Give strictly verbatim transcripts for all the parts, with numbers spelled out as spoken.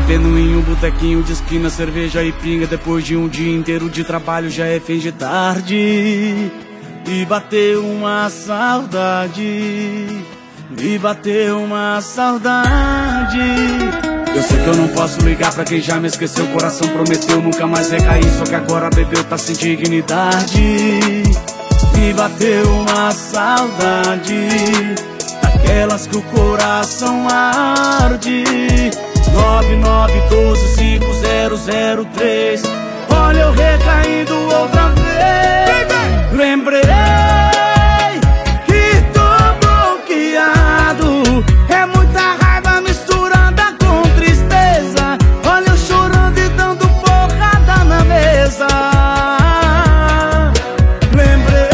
bebendo em um botequinho de esquina, cerveja e pinga. Depois de um dia inteiro de trabalho já é fim de tarde. Me bateu uma saudade, me bateu uma saudade. Eu sei que eu não posso ligar pra quem já me esqueceu. O coração prometeu nunca mais recair, só que agora bebeu, tá sem dignidade. Me bateu uma saudade, daquelas que o coração arde. Nove nove um dois cinco zero zero três. Olha eu recaindo outra vez. Lembrei que tô bloqueado. É muita raiva misturada com tristeza. Olha eu chorando e dando porrada na mesa. Lembrei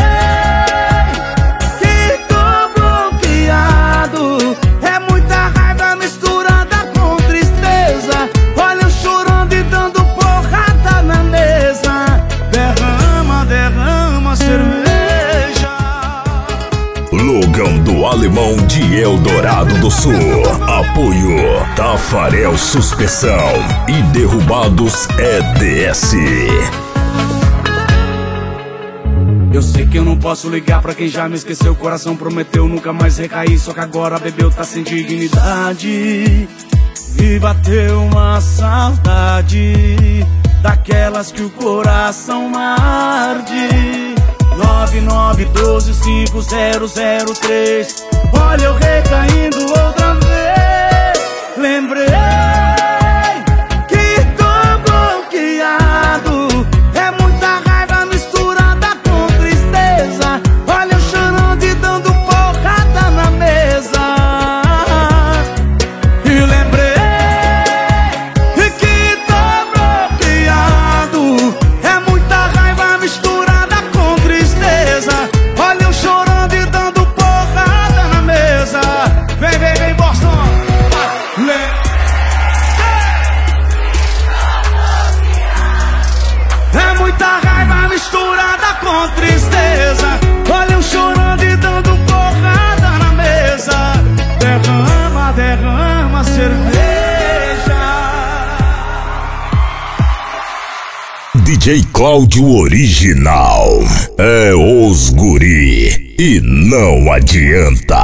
que tô bloqueado. É muita raiva misturada com tristeza. Olha eu chorando e dando porrada na mesa. Derrama, derrama cerveja. Logão do Alemão de Eldorado do Sul. Apoio Tafarel Suspensão e Derrubados E D S. Eu sei que eu não posso ligar pra quem já me esqueceu. O coração prometeu nunca mais recair, só que agora bebeu, tá sem dignidade. Me bateu uma saudade, daquelas que o coração arde. Nove nove um dois cinco zero zero três. Olha eu recaindo outra vez. Lembrei que tô bloqueado. É muita raiva misturada com tristeza. Olha eu chorando e dando porrada na mesa. E lembrei que tô bloqueado. É muita raiva misturada com tristeza. Olha eu chorando e dando porrada na mesa. Vem, vem, vem, Boston. É muita raiva misturada com tristeza. Olha eu chorando e dando porrada na mesa. Derrama, derrama cerveja. D J Cláudio Original é os guri e não adianta.